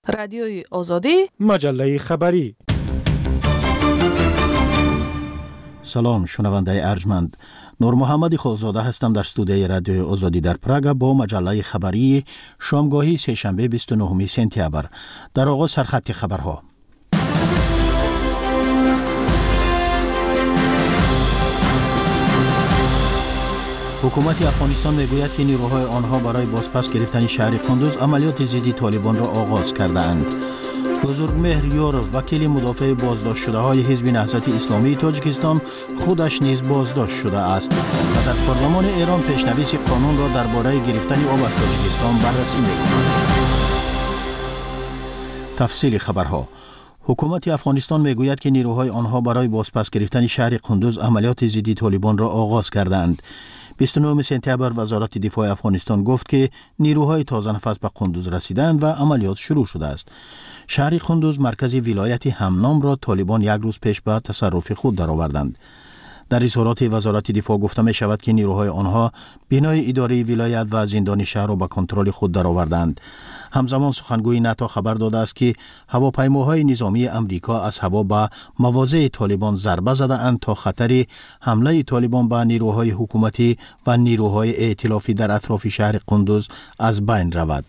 رادیوی آزادی، مجله خبری. سلام شنونده ارجمند، نور محمد خالزاده هستم در استودیوی رادیوی آزادی در پراگ با مجله خبری شامگاهی سه‌شنبه 29 سپتامبر. در آغاز سرخط خبرها. حکومت افغانستان میگوید که نیروهای آنها برای بازپس گرفتن شهر قندوز عملیات ضد طالبان را آغاز کرده‌اند. بزرگمهر یور وکیل مدافع بازداشت شده های حزب نهضت اسلامی تاجیکستان خودش نیز بازداشت شده است و در پارلمان ایران پیشنویس قانون را درباره گرفتن آب از تاجیکستان بررسی می‌کند. تفصیل خبرها. حکومت افغانستان میگوید که نیروهای آنها برای بازپس گرفتن شهر قندوز عملیات ضد طالبان را آغاز کردند. 29 سپتامبر وزارت دفاع افغانستان گفت که نیروهای تازه نفس به قندوز رسیدند و عملیات شروع شده است. شهر قندوز مرکز ولایت همنام را طالبان یک روز پیش به تصرف خود درآوردند. در اظهارات وزارت دفاع گفته می شود که نیروهای آنها بنای اداره ولایت و زندان شهر را به کنترل خود درآوردند. همزمان سخنگوی ناتو خبر داده است که هواپیماهای نظامی امریکا از هوا به مواضع طالبان ضربه زده اند تا خطر حمله طالبان به نیروهای حکومتی و نیروهای ائتلافی در اطراف شهر قندوز از بین رود.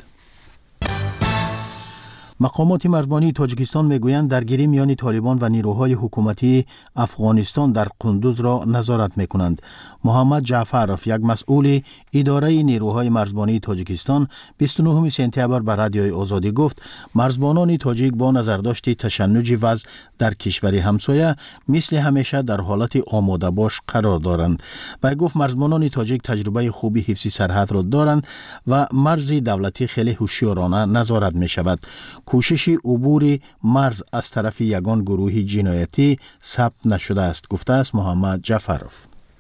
مقامات مرزبانی تاجیکستان میگویند درگیری میان طالبان و نیروهای حکومتی افغانستان در قندوز را نظارت میکنند. محمد جعفرов، یک مسئول اداره نیروهای مرزبانی تاجیکستان، 29 سپتامبر به رادیوی آزادی گفت مرزبانان تاجیک با نظرداشت تشنج وضع در کشور همسایه مثل همیشه در حالت آماده باش قرار دارند. و گفت مرزبانان تاجیک تجربه خوبی حفظ سرحد را دارند و مرز دولتی خیلی هوشیارانه نظارت می شود. کوشش عبور مرز از طرف یگان گروه جنایتی ثبت نشده است، گفته است محمد جعفرov.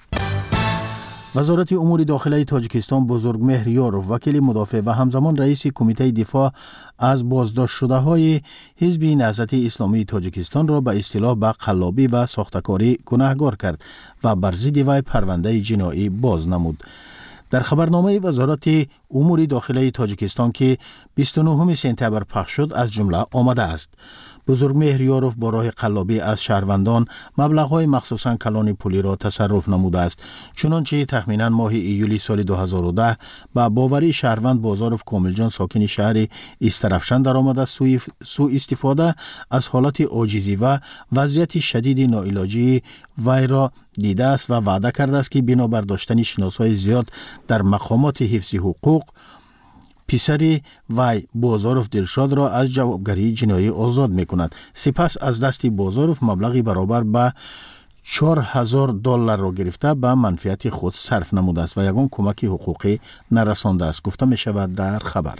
وزارت امور داخلی تاجیکستان بزرگمهر یور وکیل مدافع و همزمان رئیس کمیته دفاع از بازداشت شده های حزب نهضت اسلامی تاجیکستان را به اصطلاح به قلابی و ساختکاری گناهکار کرد و بر ضد وی پرونده جنایی باز نمود. در خبرنامه وزارت امور داخلی تاجیکستان که 29 سپتامبر پخش شد از جمله آمده است: بزرگمهر یوروف با راه قلابی از شهروندان مبلغ‌های مخصوصاً کلان پولی را تصرف نموده است. چنانچه تخمیناً ماه ایولی سال 2010 با باوری شهروند بازاروف کاملجان ساکن شهر استرفشن درآمده سوء استفاده از حالت عاجزی و وضعیت شدید ناعلاجی وی را دیده است و وعده کرده است که بنابر داشتن شناسای زیاد در مقامات حفظ حقوق پسر وی بازاروف دلشاد را از جوابگری جنایی آزاد می کند. سپس از دست بازاروف مبلغی برابر به $4,000 را گرفته به منفعت خود صرف نموده است و یگان کمک حقوقی نرسانده است، گفته می شود در خبر.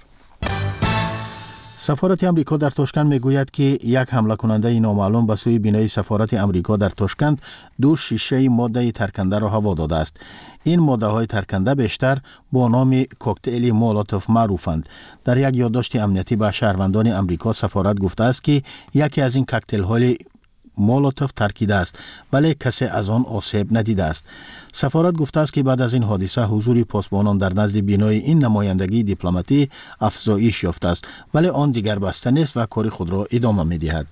سفارت امریکا در تاشکند میگوید که یک حمله کننده نامعلوم به سوی بینای سفارت امریکا در تاشکند 2 شیشه ماده ترکنده را هوا داده است. این ماده های ترکنده بیشتر با نام کوکتل مولوتوف معروفند. در یک یادداشت امنیتی به شهروندان امریکا سفارت گفته است که یکی از این کوکتل های مولوتوف ترکیده است ولی کسی از آن آسیب ندیده است. سفارت گفته است که بعد از این حادثه حضور پاسبانان در نزد بینای این نمایندگی دیپلماتی افزایش یافته است ولی آن دیگر بسته نیست و کار خود را ادامه می‌دهد.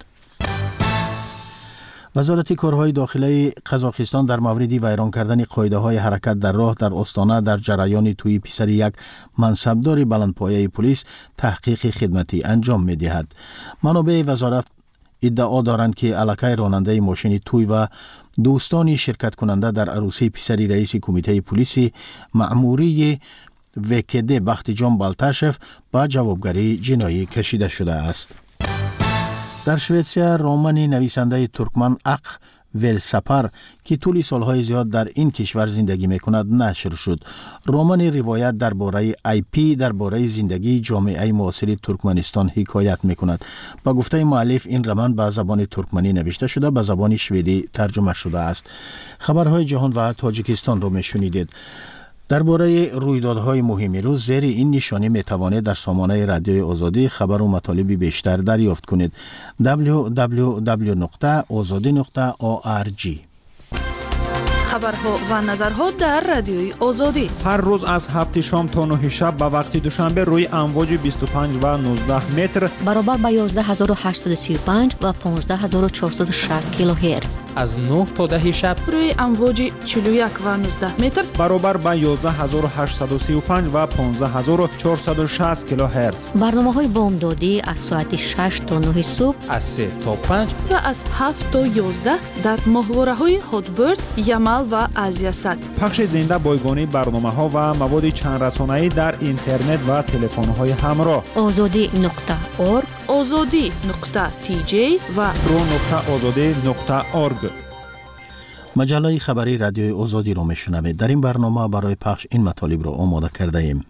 وزارت کارهای داخلی قزاقستان در مورد ویران کردن قاعده‌های حرکت در راه در استانه در جریان توی پسر یک منصبدار بلندپایه پلیس تحقیق خدمتی انجام می‌دهد. منابع وزارت ادعا دارند که علاقه راننده ماشین توی و دوستان شرکت کننده در عروسی پسری رئیس کمیته پلیس مأموری وکد بختیجان بالتاشف با جوابگری جنایی کشیده شده است. در سوئیسریا رمان نویسنده ترکمن اق ولسپر که طول سالهای زیاد در این کشور زندگی میکند نشر شد. رمان روایت درباره IP درباره زندگی جامعه معاصر ترکمنستان حکایت میکند. با گفته مؤلف این رمان به زبان ترکمنی نوشته شده به زبان شوئدی ترجمه شده است. خبرهای جهان و تاجیکستان را میشنیدید. درباره رویدادهای مهم روز زیر این نشانی میتوانید در سامانه رادیوی آزادی خبر و مطالب بیشتر دریافت کنید. www.azadi.org. خبرها و نظرها در رادیوی آزادی. هر روز از 7 شام تا 9 شب به وقت دوشنبه روی امواج 25 و 19 متر برابر با 11835 و 15460 کیلوهرتز. از 9 تا 10 شب روی امواج 41 و 19 متر برابر با 11835 و 15460 کیلوهرتز. برنامه‌های بامدادی از ساعت 6 تا 9 صبح، از 3 تا 5 و از 7 تا 11 در ماهواره‌های هاتبرد، یمل و آزیاسات. پخش زنده بایگانی برنامه‌ها و مواد چند رسانه‌ای در اینترنت و تلفن‌های همراه. azadi.org، azadi.tj و pro.azadi.org. مجله خبری رادیوی آزادی رو میشنوید. در این برنامه برای پخش این مطالب رو آماده کرده ایم.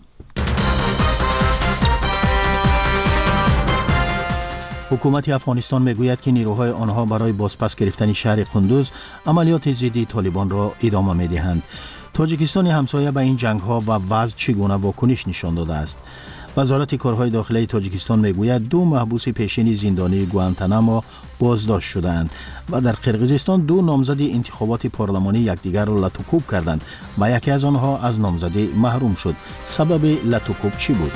حکومت افغانستان میگوید که نیروهای آنها برای بازپس گرفتن شهر قندوز عملیات ضد طالبان را ادامه میدهند. تاجیکستان همسایه به این جنگ ها و وضع چگونه واکنش نشان داده است. وزارت کارهای داخلی تاجیکستان میگوید 2 محبوس پیشین زندانی گوانتانامو بازداشت شدند و در قرقیزستان 2 نامزد انتخابات پارلمانی یکدیگر را لطوکوب کردند و یکی از آنها از نامزدی محروم شد. سبب لطوکوب چی بود؟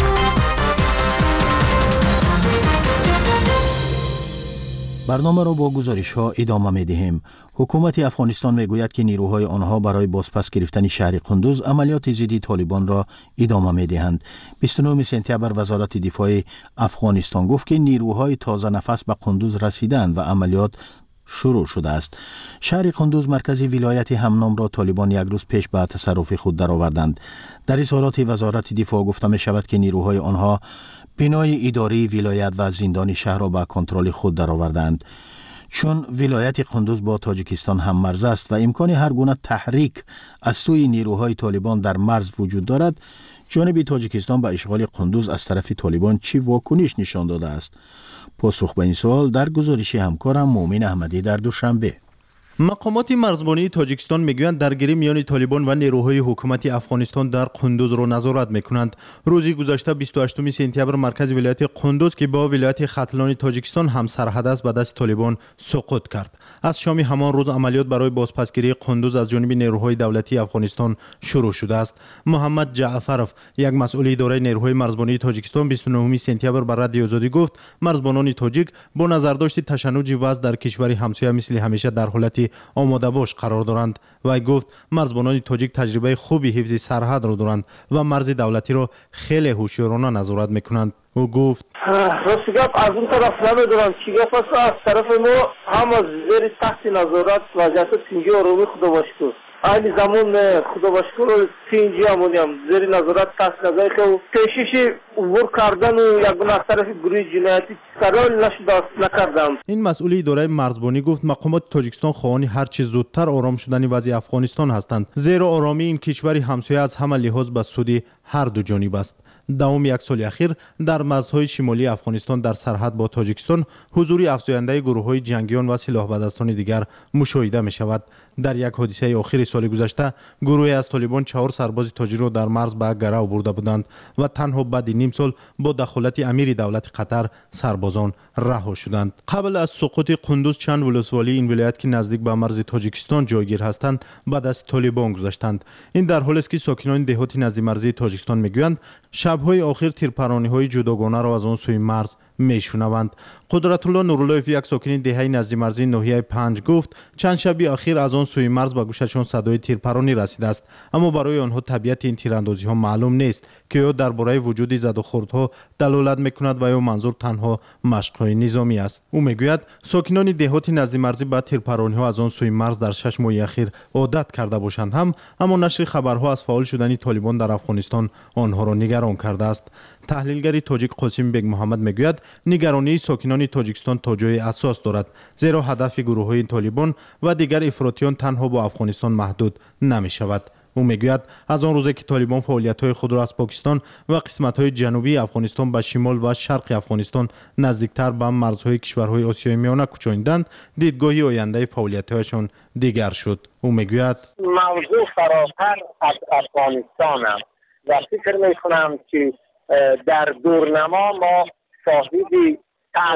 برنامه را با گزارش ها ادامه می دهیم. حکومت افغانستان می گوید که نیروهای آنها برای بازپس گرفتن شهر قندوز عملیات ضد طالبان را ادامه می دهند. 29 سپتامبر وزارت دفاع افغانستان گفت که نیروهای تازه نفس به قندوز رسیدند و عملیات شروع شده است. شهر قندوز مرکز ولایت همنام را طالبان یک روز پیش به تصرف خود درآوردند. در اظهارات وزارت دفاع گفته می شود که نیروهای آنها بنای اداری ولایت و زندان شهر را به کنترل خود درآوردند. چون ولایت قندوز با تاجیکستان هم مرز است و امکان هر گونه تحریک از سوی نیروهای طالبان در مرز وجود دارد، جانب تاجیکستان به اشغال قندوز از طرف طالبان چی واکنش نشان داده است؟ پاسخ به این سوال در گزارش همکارم مومن احمدی در دوشنبه. مقامات مرزبانی تاجیکستان میگویند درگیری میان طالبان و نیروهای حکومت افغانستان در قندوز را نظارت میکنند. روزی گذشته 28 سپتامبر مرکز ولایت قندوز که با ولایت ختلان تاجیکستان هم سرحد است به دست طالبان سقوط کرد. از شام همان روز عملیات برای بازپسگیری قندوز از جانب نیروهای دولتی افغانستان شروع شده است. محمد جعفرов، یک مسئول اداره نیروهای مرزبانی تاجیکستان، 29 سپتامبر بر رادیو آزادی گفت مرزبانان تاجیک با نظرداشت تشنج وضع در کشور همسایه مثل همیشه در حالت آماده باش قرار دارند و گفت مرزبانان تاجیک تجربه خوبی حفظ سرحد را دارند و مرز دولتی را خیلی هوشیارانه نظارت میکنند. او گفت راستی گپ از اون طرف نمیدونم چی گپ است. از طرف ما هم از زیر تحت نظارت وضعیت سنجی آرامی خدا باشکر این زمان خدا باشکر سنجی همونیم زیر نظارت تحت نظر که پیشش عبور کردن و یک از طرف گروه جنایتی قرار نکردم. این مسئول اداره مرزبانی گفت مقامات تاجیکستان خواهان هر چه زودتر آرام شدن وضع افغانستان هستند، زیرا آرامی این کشور همسایه از همه لحاظ به سود هر دو جانب است. دوام یک سال اخیر در مرزهای شمالی افغانستان در سرحد با تاجیکستان حضور افزاینده گروه‌های جنگیان و سلاح بدستان دیگر مشاهده می شود. در یک حادثه آخر سال گذشته گروهی از طالبان 4 سرباز تاجیک را در مرز به گرو برده بودند و تنها بعد نیم سال با دخالت امیر دولت قطر سربازان رها شدند. قبل از سقوط قندوز چند ولسوالی این ولایت که نزدیک به مرز تاجیکستان جایگیر هستند بعد از طالبان گذشتند. این در حالی است که ساکنان دهات نزدیک مرزی تاجیکستان میگویند شب‌های آخر تیرپرانی‌های جداگانه را از آن سوی مرز میشنوند. قدرت الله نوراللهیف، یک ساکن دهه نزدیک مرزی ناحیه 5 گفت چند شبی اخیر از آن سوی مرز به گوششان صدای تیرپرانی رسیده است، اما برای آنها طبیعت این تیراندازی‌ها معلوم نیست که یا درباره وجود زد و خوردها دلالت می‌کند و یا منظور تنها مشق‌های نظامی است. او میگوید ساکنان دهات نزدیک مرزی به تیرپرانی‌ها از آن سوی مرز در 6 ماه اخیر عادت کرده باشند اما نشر خبرها از فعال شدن طالبان در افغانستان آنها را نگران کرده است. تحلیلگر تاجیک قاسم بیگ محمد میگوید نگرانی ساکنان تاجیکستان تا جای اساس دارد، زیرا هدف گروه‌های طالبان و دیگر افراطیان تنها با افغانستان محدود نمی شود. او میگوید از آن روزی که طالبان فعالیت‌های خود را از پاکستان و قسمت‌های جنوبی افغانستان به شمال و شرق افغانستان نزدیکتر به مرزهای کشورهای آسیای میانه کوچاندند، دیدگاهی آینده فعالیت‌هایشان دیگر شد. او میگوید موضوع فراتر از افغانستان است و فکر می‌کنم که در دورنما ما شاهد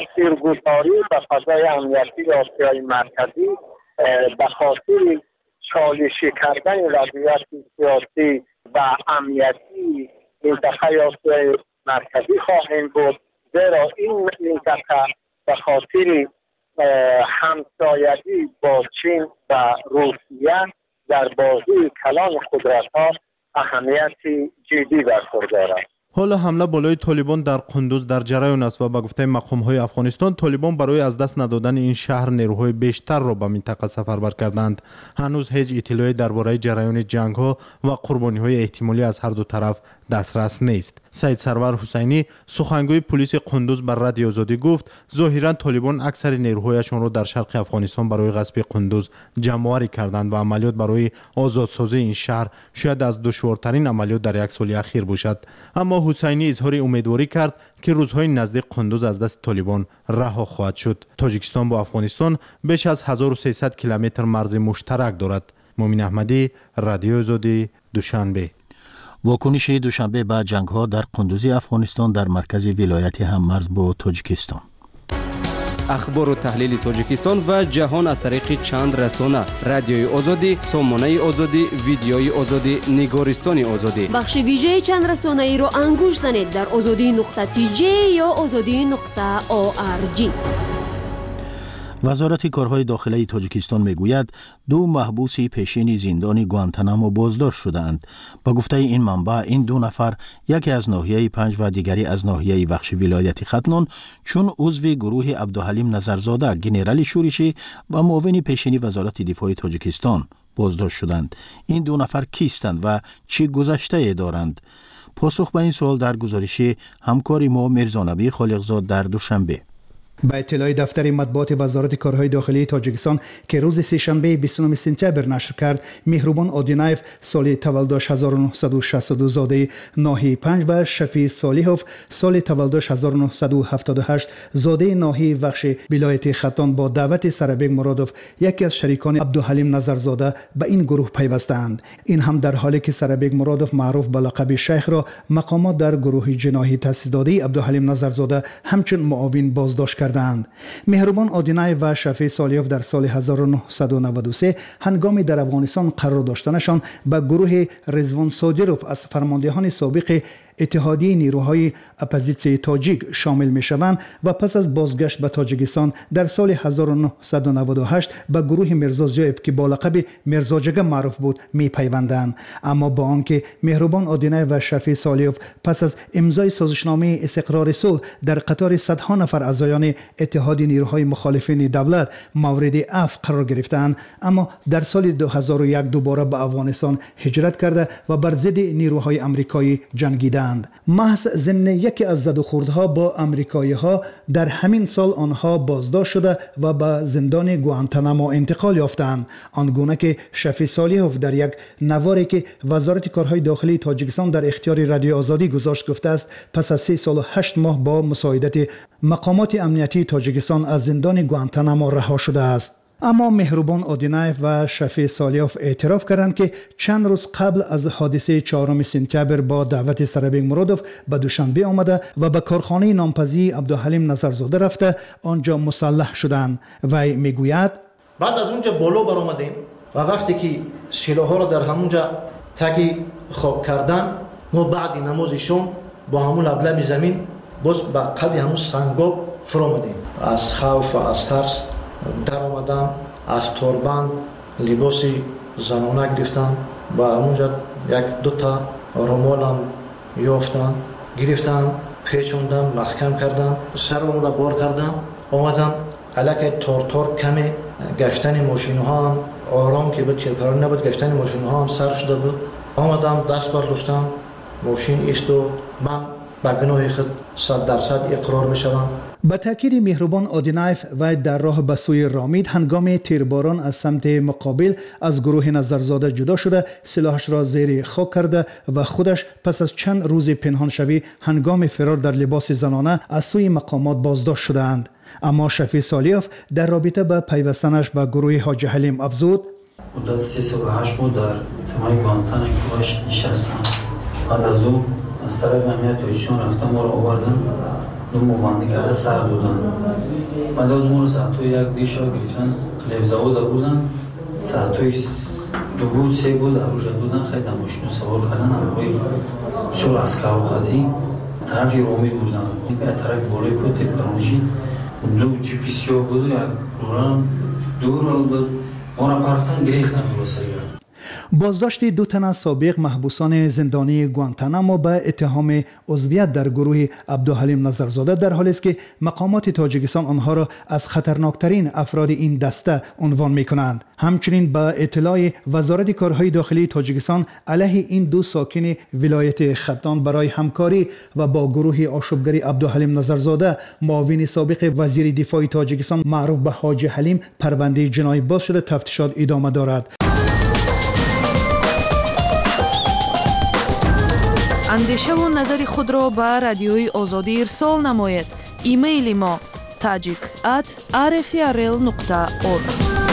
تاثیرگذاری و فضای امنیتی آسیای مرکزی به خاطر چالشی کردن وضعیت سیاسی و امنیتی منطقه آسیای مرکزی خواهند بود، زیرا این منطقه به خاطر همسایگی با چین و روسیه در بازی کلان قدرت‌ها اهمیت جدی برخوردارد. حالا حمله بالای طالبان در قندوز در جریان است و به گفته مقام‌های افغانستان طالبان برای از دست ندادن این شهر نیروهای بیشتر را به منطقه سفربر کردند. هنوز هیچ اطلاعی درباره جریان جنگ‌ها و قربانی‌های احتمالی از هر دو طرف دسترس نیست. سید سرور حسینی سخنگوی پلیس قندوز بر رادیو آزادی گفت ظاهراً طالبان اکثر نیروهایشان را در شرق افغانستان برای غصب قندوز جمع‌آوری کردند و عملیات برای آزادسازی این شهر شاید از دشوارترین عملیات در یک سال اخیر باشد. اما حسینی اظهار امیدواری کرد که روزهای نزدیک قندوز از دست طالبان رها خواهد شد. تاجیکستان با افغانستان بیش از 1300 کیلومتر مرز مشترک دارد. مومن احمدی، رادیو آزادی، دوشنبه. واکنش دوشنبه به جنگ‌ها در قندوز افغانستان در مرکز ولایت هممرز با تاجیکستان. اخبار و تحلیل تاجیکستان و جهان از طریق چند رسانه: رادیوی آزادی، سامانه آزادی، ویدیوی آزادی، نگارستان آزادی. بخش ویژه چند رسانه ای را انگوش زنید در azadi.tj یا azadi.org. وزارت کارهای داخلی تاجیکستان میگوید 2 محبوس پیشین زندان گوانتانامو بازداشت شدند. با گفته این منبع این 2 نفر، یکی از ناحیه 5 و دیگری از ناحیه بخش ولایت ختلون، چون عضو گروه عبدالحلیم نظرزاده گنرال شورشی و معاون پیشین وزارت دفاع تاجیکستان بازداشت شدند. این 2 نفر کیستند و چه گذشته دارند؟ پاسخ به این سوال در گزارش همکار ما میرزانبی خالقزاد در دوشنبه. با اطلاع دفتر مطبوعات وزارت کارهای داخلی تاجیکستان که روز سه‌شنبه 29 سپتامبر نشر کرد، مهربان آدینایف سال تولدش 1962 زاده ناحیه 5 و شفیع صالحوف سال تولدش 1978 زاده ناحیه بخش ولایت ختلون با دعوت سربیگ مرادوف، یکی از شریکان عبدالحلیم نظرزاده، به این گروه پیوستند. این هم در حالی که سربیگ مرادوف معروف به لقب شیخ را مقامات در گروه جناحی تأسیس داده عبدالحلیم نظرزاده همچون معاون بازداشت کردند. مهربان آدینای و شفیع صالحوف در سال 1993 هنگامی در افغانستان قرار داشتنشان به گروه رضوان صادروف از فرماندهان سابق اتحادیه نیروهای اپوزیسیون تاجیک شامل می شوند و پس از بازگشت به تاجیکستان در سال 1998 به گروه میرزا زیایف که با لقب میرزا جگه معروف بود می پیوندند. اما با آنکه مهربان آدینای و شفیع صالحوف پس از امضای سازشنامه استقرار صلح در قطار صدها نفر اعضایان اتحادیه نیروهای مخالفین دولت مورد عفو قرار گرفتند، اما در سال 2001 دوباره به افغانستان هجرت کرده و بر ضد نیروهای آمریکایی جنگیدند. محض ضمن یکی از زد و خوردها با آمریکایی ها در همین سال آنها بازداشت شده و به زندان گوانتانامو انتقال یافتند. آنگونه که شفیع صالحوف در یک نواری که وزارت کارهای داخلی تاجیکستان در اختیار رادیو آزادی گذاشت گفته است پس از 3 سال و 8 ماه با مساعدت مقامات امنیتی تاجیکستان از زندان گوانتانامو رها شده است. اما مهربان آدینایف و شفیع صالحوف اعتراف کردند که چند روز قبل از حادثه 4 سپتامبر با دعوت سربیگ مرادوف به دوشنبه آمده و به کارخانه نامپذیر عبدالحلیم نظرزاده رفته آنجا مسلح شدند. وی میگوید بعد از اونجا بالا برآمدیم و وقتی که سلاح‌ها را در همونجا تگی خواب کردن، ما بعد نماز شام با همون لبلب زمین باز به قد همون سنگاب فرو آمدیم. از خوف و از ترس در آمدم، از توربند لباسی زنانه گرفتن و همونجا 1-2 تا رومالم یافتن، گرفتن، پیچوندم، محکم کردم، سرم را بار کردم، آمدم علاقه تار کمی گشتن ماشین ها هم آرام که بود، تیرپرانی نبود، گشتن ماشین ها هم سر شده بود. آمدم دست برداشتم، ماشین ایستاد، من به گناه خود 100% اقرار میشوم. با تاکید مهربان آدینایف و در راه به سوی رامید هنگام تیرباران از سمت مقابل از گروه نظرزاده جدا شده سلاحش را زیر خاک کرده و خودش پس از چند روز پنهان شوی هنگام فرار در لباس زنانه از سوی مقامات بازداشت شدند. اما شفیع صالحوف در رابطه با پیوستنش به گروه حاجی حلیم افزود: مدت 3 سال و 8 ماه در تمام گوانتانامو باش نشستم. بعد از اون از طرف امنیتشون رفتم ما رو آوردن، دو بندی کرده سر بودن. بعد از اون رو ساعتوی 1 دیشا گرفتن خلیب زود بودن، ساعتوی 2 بود 3 بود در روز بودن خیلی ماشین سوار کردن آقای بسیار عسکر وقتی طرف رومی بودن این طرف بالای کوت پرونژی دو جی پی سی بود یک پروگرام دور بود ما را پرفتن گریختن خلاصه. بازداشت 2 تن از سابق محبوسان زندانی گوانتانامو به اتهام عضویت در گروه عبدالحلیم نظرزاده در حالی است که مقامات تاجیکستان آنها را از خطرناکترین افراد این دسته عنوان می کنند. همچنین به اطلاع وزارت کارهای داخلی تاجیکستان علیه این 2 ساکن ولایت ختان برای همکاری و با گروه آشوبگری عبدالحلیم نظرزاده معاون سابق وزیر دفاع تاجیکستان معروف به حاجی حلیم پرونده جنایی باز شده تفتیشات ادامه دارد. اندیشه و نظر خود را به رادیوی آزادی ارسال نمایید. ایمیل ما tajik@rfrl.org.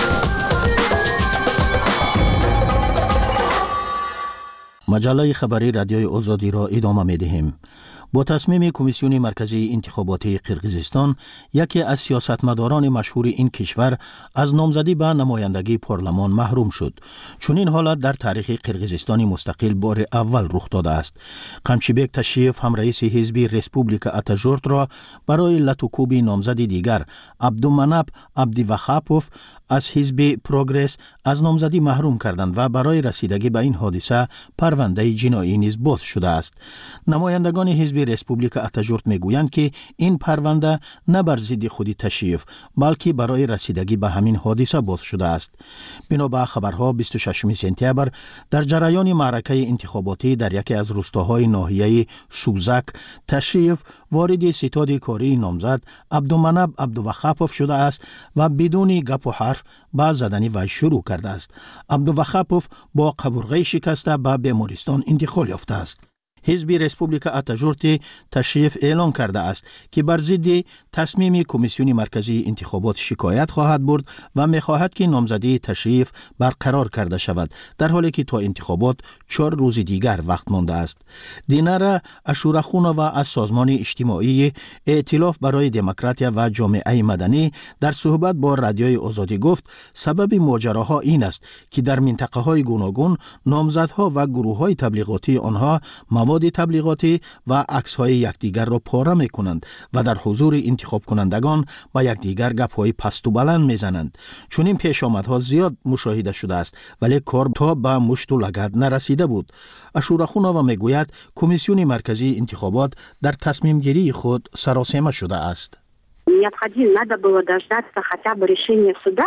مجله خبری رادیوی آزادی را ادامه می دهیم. با تصمیم کمیسیون مرکزی انتخاباتی قرقیزستان، یکی از سیاستمداران مشهور این کشور از نامزدی به نمایندگی پارلمان محروم شد. چون این حالت در تاریخ قرقیزستان مستقل بار اول رخ داده است. قمچیبک تشیف هم رئیس حزب رسپوبلیکا اتاجورت را برای لطوکوب نامزد دیگر عبدالمناب عبدیوخاپوف از حزب پروگرس از نامزدی محروم کردند و برای رسیدگی به این حادثه پرونده جنایی نیز باز شده است. نمایندگان حزب رسپوبلیکا اتاجورت میگویند که این پرونده نه بر ضد خودی تشیف بلکه برای رسیدگی به همین حادثه باز شده است. بنابر خبرها 26 سپتامبر در جریان معرکه انتخاباتی در یکی از روستاهای ناحیه سوزک تشیف وارد ستاد کاری نامزد عبدالمناب عبدوخاپوف شده است و بدون گپ و حرف با زدن وی شروع کرده است. عبدوخاپوف با قبرغه شکسته به بیمارستان انتقال یافته است. حزب رسپوبلیکا اتاجورت تشریف اعلان کرده است که بر ضد تصمیم کمیسیون مرکزی انتخابات شکایت خواهد برد و می‌خواهد که نامزدی تشریف برقرار کرده شود، در حالی که تا انتخابات 4 روز دیگر وقت مانده است. دینارا اشورخونووا از سازمان اجتماعی ائتلاف برای دموکراتیا و جامعه مدنی در صحبت با رادیوی آزادی گفت سبب ماجراها این است که در منطقه‌های گوناگون نامزدها و گروه‌های تبلیغاتی آنها مواد تبلیغاتی و عکس‌های یکدیگر را پاره می‌کنند و در حضور انتخاب کنندگان با یکدیگر گپ‌های پست و بلند می‌زنند. چون این پیشامدها زیاد مشاهده شده است ولی کار تا به مشت و لگد نرسیده بود. اشورخونووا میگوید کمیسیون مرکزی انتخابات در تصمیم گیری خود سراسیمه شده است. Надо было дождаться хотя бы решения суда.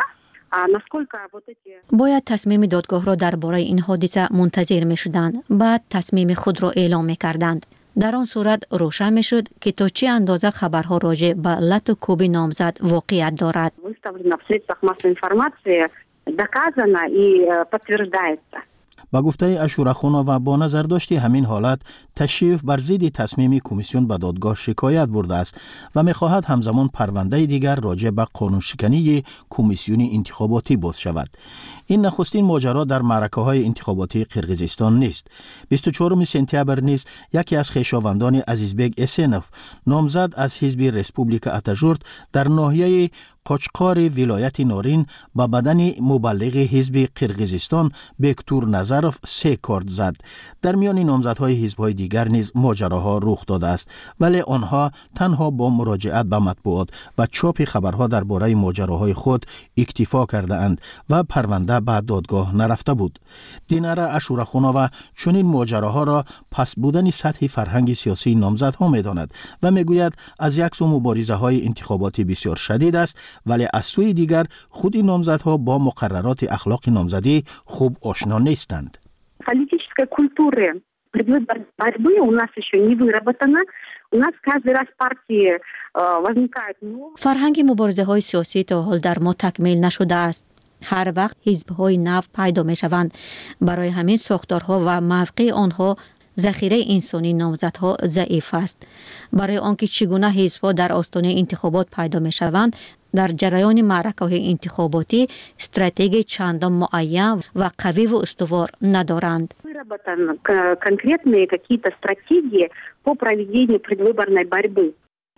باید تصمیم دادگاه را درباره این حادثه منتظر می شدند. بعد تصمیم خود را اعلام می کردند. در آن صورت روشن می شد که تا چه اندازه خبرها راجع به لطوکوب نامزد واقعیت دارد. با گفته اشورخونووا با نظر داشتی همین حالت تشریف بر ضد تصمیم کمیسیون به دادگاه شکایت برده است و می‌خواهد همزمان پرونده دیگر راجع به قانون شکنی کمیسیون انتخاباتی باز شود. این نخستین ماجرا در معرکه‌های انتخاباتی قرقیزستان نیست. 24 سپتامبر نیز یکی از خویشاوندان عزیزبگ اسنف نامزد از حزب رسپوبلیکا اتاجورت در ناحیه قاچقار ولایت نارین با بدن مبلغ حزب قرقیزستان بکتور نظرف 3 کارت زد. در میان نامزدهای حزب‌های دیگر نیز ماجراها رخ داده است ولی آنها تنها با مراجعت به مطبوعات و چاپ خبرها درباره ماجراهای خود اکتفا کرده اند و پرونده به دادگاه نرفته بود. دینارا اشورخونووا چنین ماجراها را پس بودن سطح فرهنگ سیاسی نامزدها می‌داند و میگوید از یک سو مبارزه‌های انتخاباتی بسیار شدید است ولی از سوی دیگر خود نامزدها با مقررات اخلاق نامزدی خوب آشنا نیستند. Политической культуры предвыборной борьбы у нас еще не выработана. У нас каждый раз партии возникают новые. فرهنگ مبارزه های سیاسی تا حال در ما تکمیل نشده است. هر وقت حزب‌های نو پیدا می‌شوند. برای همین ساختارها و موقع آنها ذخیره انسانی نامزدها ضعیف است. برای آنکه چگونه حزب‌ها در آستانه انتخابات پیدا می‌شوند، در جریان معرکه‌های انتخاباتی استراتژی چندان معین و قوی و استوار ندارند. Конкретные какие-то стратегии по проведению предвыборной борьбы.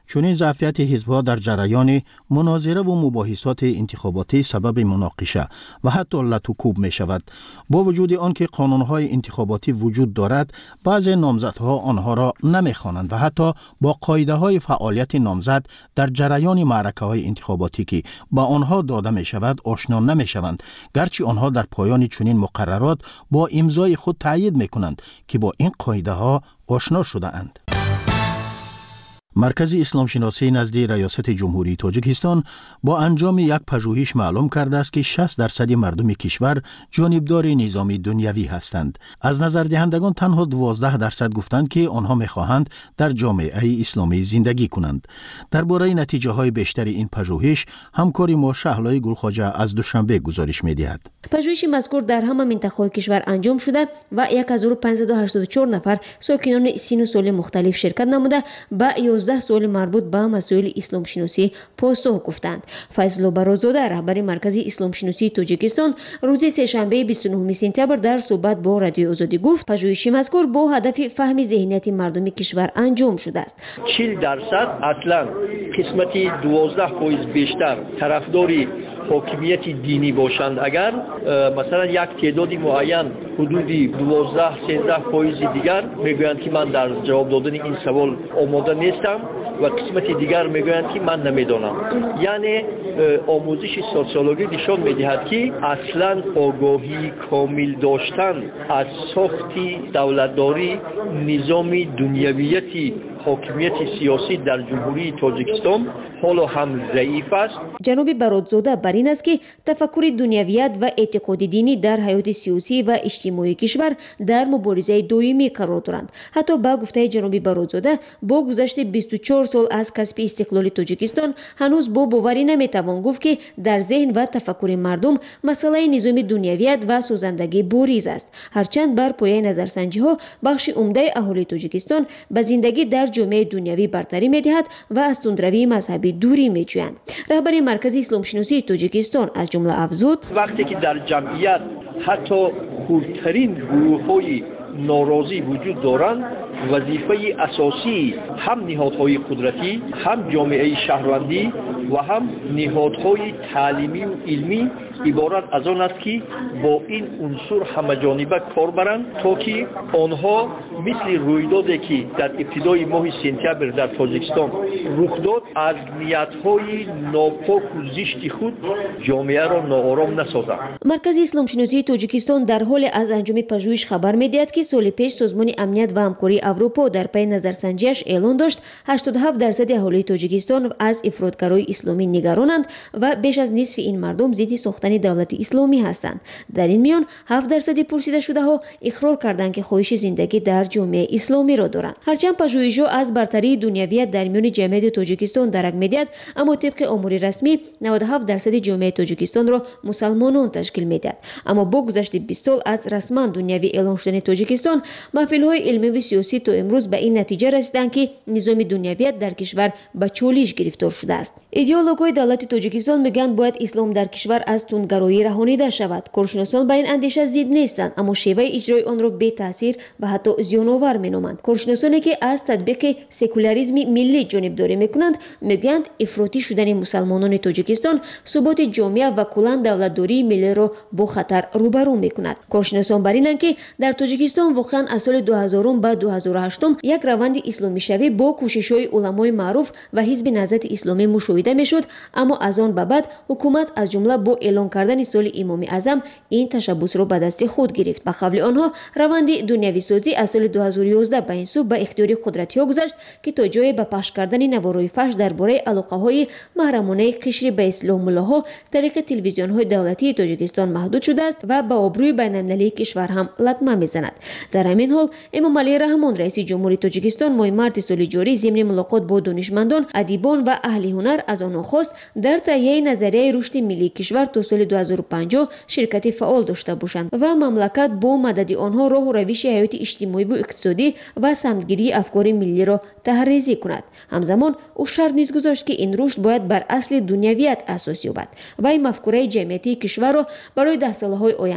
چنین ظرفیت حزب‌ها در جریان مناظره و مباحثات انتخاباتی سبب مناقشه و حتی لطوکوب می شود. با وجود آنکه قانون‌های انتخاباتی وجود دارد، بعضی نامزدها آنها را نمی‌خوانند و حتی با قاعده‌های فعالیت نامزد در جریان معرکه‌های انتخاباتی که با آنها داده می شود آشنا نمی شوند، گرچه آنها در پایان چنین مقررات با امضای خود تایید می کنند که با این قاعده‌ها آشنا شده اند. مرکز اسلام شناسی نزد ریاست جمهوری تاجیکستان با انجام یک پژوهش معلوم کرده است که 60% مردم کشور جانبدار نظام دنیوی هستند. از نظر دهندگان تنها 12% گفتند که آنها می‌خواهند در جامعه اسلامی زندگی کنند. درباره نتیجه های بیشتر این پژوهش همکار ما شهلای گلخواجه از دوشنبه گزارش می‌دهد. پژوهش مذکور در همه منطقه‌های کشور انجام شده و 1584 نفر ساکنان سین و سال مختلف شرکت نموده با 11 سوال مربوط به مسائل اسلام شناسی پاسخ گفتند. فیض برازاده رهبر مرکز اسلام شناسی تاجیکستان روز سه‌شنبه 29 سپتامبر در صحبت با رادیو آزادی گفت پژوهش مذکور با هدف فهم ذهنیت مردم کشور انجام شده است. 40% اصلا قسمتی 12% بیشتر طرفداری حاکمیت دینی باشند. اگر مثلا یک تعداد معین حدودی 12-13% دیگر میگویند که من در جواب دادن این سوال آماده نیستم و قسمت دیگر میگویند که من نمیدانم. یعنی آموزش سوسیولوژی نشان میدهد که اصلا آگاهی کامل داشتن از ساختی دولتداری نظام دنیویتی حاکمیت سیاسی در جمهوری تاجیکستان حالا هم ضعیف است. جناب برادزاده بر این است که تفکر دنیویت و اعتقاد دینی در حیات سیاسی و اجتماعی کشور در مبارزه دائمی قرار دارند. حتی با گفته جناب برادزاده با گذشت 24 سال از کسب استقلال تاجیکستان هنوز با باوری نمیتوان گفت که در ذهن و تفکر مردم مسئله نظام دنیویت و سوزندگی بوریز است. هرچند بر پایه نظرسنجی ها بخش عمده اهالی تاجیکستان به زندگی در جامعه دنیوی برتری می‌دهد و از تندروی مذهبی دوری می‌جویند. رهبر مرکز اسلام شناسی تاجیکستان از جمله افزود وقتی که در جمعیت حتی خردترین گروه‌های ناراضی وجود دارند، وظیفه اساسی هم نهادهای قدرتی، هم جامعه شهروندی و هم نهادهای تعلیمی و علمی عبارت از آن است که با این عنصر همه‌جانبه کار برند تا که آنها مثل رویدادی که در ابتدای ماه سپتامبر در تاجیکستان رخ داد از نیت‌های ناپاک و زشت خود جامعه را ناآرام نسازند. مرکز اسلام شناسی تاجیکستان در حال از انجام پژوهش خبر می‌دهد که سال پیش سازمان امنیت و همکاری اروپا در پی نظرسنجیش اعلان داشت 87% اهالی تاجیکستان از افراطگرای اسلامی نگرانند و بیش از نصف این مردم ضد ساختن دولت اسلامی هستند. در این میان 7% پرسیده شده ها اقرار کردند که خواهش زندگی در جامعه اسلامی را دارند. هرچند پژوهش‌ها از برتری دنیویت در میان جامعه تاجیکستان درک می‌دهد، اما طبق آمار رسمی 97% جامعه تاجیکستان را مسلمانان تشکیل می‌دهد. اما با گذشت 20 سال از رسما دنیوی اعلان شدن تاجیکستان، محفل‌های علمی و سیاسی تا امروز به این نتیجه رسیدند که نظام دنیویت در کشور به چالش گرفتار شده است. ایدئولوژهای دولت تاجیکستان میگویند باید اسلام در کشور از تندگرایی رهانیده شود. کارشناسان به این اندیشه ضد نیستند، اما شیوه اجرای آن را بی تاثیر و حتی زیان‌آور مینامند. کارشناسانی که از تطبیق سکولاریسم ملی جانبداری میکنند میگویند افراطی شدن مسلمانان تاجیکستان ثبات جامعه و کلاً دولتداری ملی را با خطر روبرو میکند. کارشناسان بر اینند که در تاجیکستان واقعا از سال 2000 به 2008 یک روند اسلامی شوی با کوشش‌های علمای معروف و حزب نهضت اسلامی مشاهده میشد، اما از آن به بعد حکومت از جمله با اعلان کردن سال امام اعظم این تشبث را به دست خود گرفت. و قبل آنها روند دنیوی سازی از سال 2011 به این سو به اختیار قدرت‌ها گذشت که تا جای به پخش کردن نوارهای فحش درباره علاقه‌های محرمانه قشر به اسلام ملاها طریق تلویزیون‌های دولتی تاجیکستان محدود شده است و به آبروی بین‌المللی کشور هم لطمه میزند. در همین حال امام علی رحمان رئیس جمهوری تاجیکستان ماه مارس سال جاری ضمن ملاقات با دانشمندان، ادیبان و اهل هنر از آنها خواست در تهیه نظریه رشد ملی کشور تا سال 2050 شرکت فعال داشته باشند و مملکت با مدد آنها راه و روش حیات اجتماعی و اقتصادی و سمتگیری افکار ملی را تحریزی کند. همزمان او شرط نیز گذاشت که این رشد باید بر اصل دنیویت اساس یابد و این مفکوره جمعیتی کشور را برای 10 سالهای آینده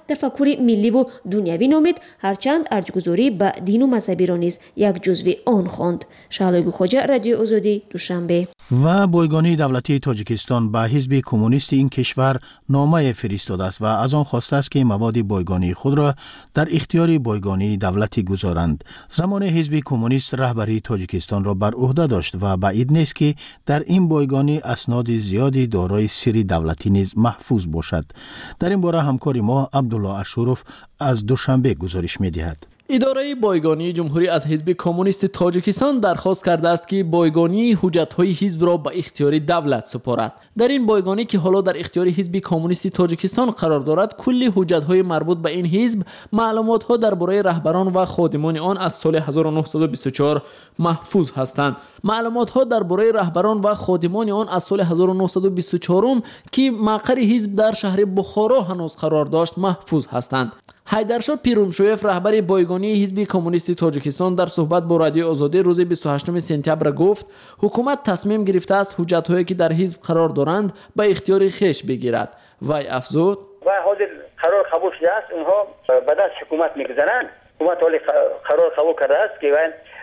تفکر ملی و دنیوی نامید، هرچند ارجگذاری به دین و مذهبی را نیز یک جزو آن خواند. شهلای خوجا، رادیو آزادی، دوشنبه. و بایگانی دولتی تاجیکستان به حزب کمونیست این کشور نامه فرستاده است و از آن خواسته است که مواد بایگانی خود را در اختیار بایگانی دولتی گذارند. زمان حزب کمونیست رهبری تاجیکستان را بر عهده داشت و بعید نیست که در این بایگانی اسناد زیادی دارای سری دولتی نیز محفوظ باشد. در این باره همکار ما عبدالله اشروف از دوشنبه گزارش می‌دهد. اداره بایگانی جمهوری از حزب کمونیست تاجیکستان درخواست کرده است که بایگانی حجت‌های حزب را به اختیار دولت سپارد. در این بایگانی که حالا در اختیار حزب کمونیست تاجیکستان قرار دارد، کلی حجت‌های مربوط به این حزب، معلومات‌ها درباره رهبران و خادمان آن از سال 1924 محفوظ هستند. معلومات‌ها درباره رهبران و خادمان آن از سال 1924 که مقر حزب در شهر بخارا هنوز قرار داشت محفوظ هستند. حیدرشاه پیرومشویف رهبر بایگانی حزب کمونیست تاجیکستان در صحبت با رادیو آزادی روز 28 سپتامبر گفت حکومت تصمیم گرفته است حجت‌هایی که در حزب قرار دارند به اختیار خویش بگیرد. وی افزود و حاضر قرار قبول شده است، اونها به دست حکومت میگذارند. حکومت حالی قرار قبول کرده است که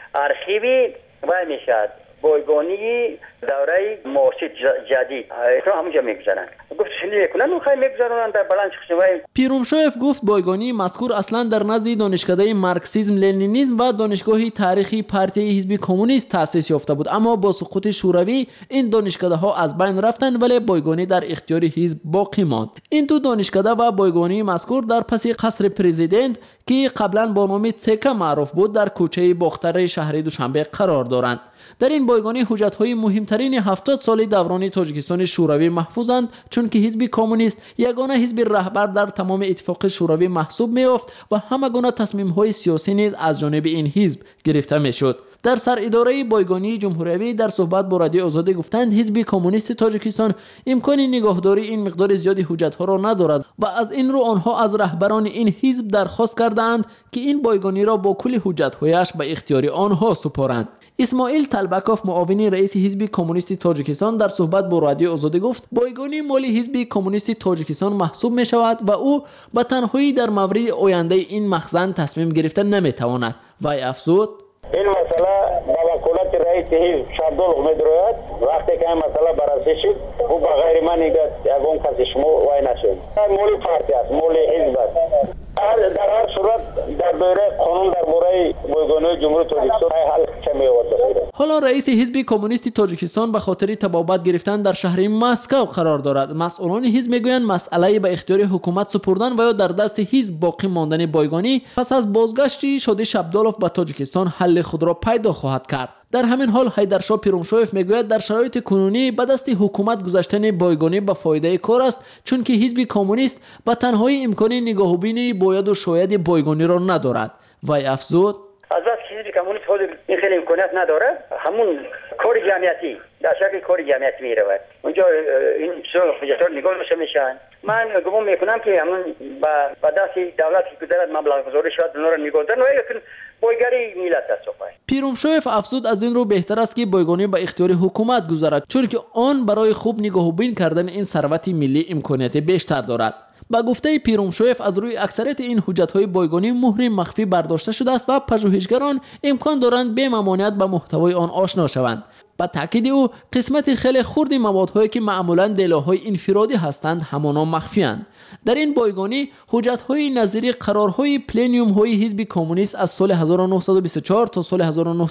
ارشیوی و میشد بایگانی دوره معاصر جدید اینا همونجا میگذارن. گفت شنیده میکنن اون خیلی میگذارن در بلند شخصی. پیرومشویف گفت بایگانی مذکور اصلا در نزد دانشکده مارکسیسم لنینیسم و دانشگاه تاریخی پارتی حزب کمونیست تأسیس یافته بود، اما با سقوط شوروی این دانشکده ها از بین رفتند ولی بایگانی در اختیار حزب باقی ماند. این دو دانشکده و بایگانی مذکور در پس قصر پرزیدنت که قبلا با نام تسکه معروف بود در کوچه باختر شهر دوشنبه قرار دارند. در این بایگانی حجت‌های مهمترین 70 ساله دوران تاجیکستان شوروی محفوظند، چون که حزب کمونیست یگانه حزب رهبر در تمام اتفاق شوروی محسوب می‌یافت و همه گونه تصمیم‌های سیاسی نیز از جانب این حزب گرفته می‌شد. در سر اداره بایگانی جمهوری در صحبت با رادیو آزادی گفتند حزب کمونیست تاجیکستان امکان نگهداری این مقدار زیادی حجت‌ها را ندارد و از این رو آنها از رهبران این حزب درخواست کردند که این بایگانی را با کل حجت‌هایش به اختیار آنها سپارند. اسماعیل طلبکوف معاون رئیس حزب کمونیست تاجیکستان در صحبت با رادیو آزادی گفت بایگانی مالی حزب کمونیست تاجیکستان محسوب می شود و او به تنهایی در مورد آینده این مخزن تصمیم گرفتن نمی تواند. و افزود این مسئله با وکالت رئیس حزب شابدول می‌دارد. وقتی که این مسئله بررسی شد او به غیر من یگان کسی شما وای نشد. مولی پارتی است، مولی حزب است. در هر صورت در دوره قانون در باره بایگانی جمهوری تاجیکستان حل چه می‌آورد. حالا رئیس حزب کمونیست تاجیکستان به خاطر تبابت گرفتن در شهر مسکو قرار دارد. مسئولان حزب میگویند مسئله به اختیار حکومت سپردن و یا در دست حزب باقی ماندن بایگانی پس از بازگشت شادی شابدالوف به تاجیکستان حل خود را پیدا خواهد کرد. در همین حال حیدرشاه پیرومشویف میگوید در شرایط کنونی به دست حکومت گذاشتن بایگانی به فایده کار است، چون که حزب کمونیست به تنهایی امکان نگاهبینی باید و شاید بایگانی را ندارد. و افزود از وقتی که حزب کمونیست خود این خیلی امکانیت نداره، همون کار جمعیتی در شکل کار جمعیتی میرود اونجا این چیزا حجت‌ها نگاه میشن. من گمان میکنم که همون با دست دولت که گذارد مبلغ گذاری شاید اونا رو نگاه دارن، لیکن بایگانی ملت است. پیرومشویف افزود از این رو بهتر است که بایگانی به اختیار حکومت گذارد، چون که آن برای خوب نگاهبین کردن این ثروت ملی امکانیت بیشتر دارد. با گفته پیرومشویف از روی اکثریت این حجت‌های بایگانی مهر مخفی برداشته شده است و پژوهشگران امکان دارند به ممانعت به محتوای آن آشنا شوند. با تاکید او قسمت خیلی خرد موادهایی که معمولاً دیلاهای انفرادی هستند همانا مخفی‌اند. در این بایگانی حجت‌های نظیری قرارهای پلنیوم‌های حزب کمونیست از سال 1924 تا سال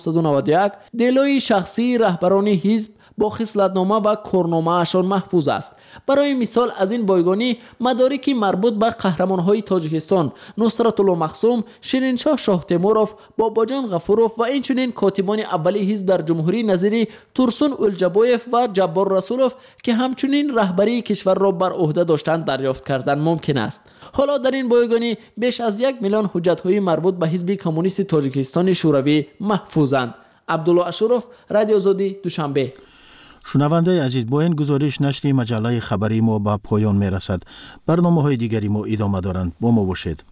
1991 دیلای شخصی رهبران حزب با خصلت‌نامه و کارنامه‌اشان محفوظ است. برای مثال از این بایگانی مدارکی مربوط به قهرمان‌های تاجیکستان نصرت الله مخصوم، شیرینشاه شاه تیموروف، باباجان غفوروف و اینچنین کاتبان اولی حزب در جمهوری نظیری تورسون اولجابویف و جبار رسولوف که همچنین رهبری کشور را بر عهده داشتند دریافت کردن ممکن است. حالا در این بایگانی بیش از 1 میلیون حجت‌های مربوط به حزب کمونیست تاجیکستان شوروی محفوظند. عبدالله اشروف، رادیو آزادی، دوشنبه. شنونده عزیز، با این گزارش نشر مجله خبری ما به پایان می رسد. برنامه‌های دیگری ما ادامه دارند. با ما باشید.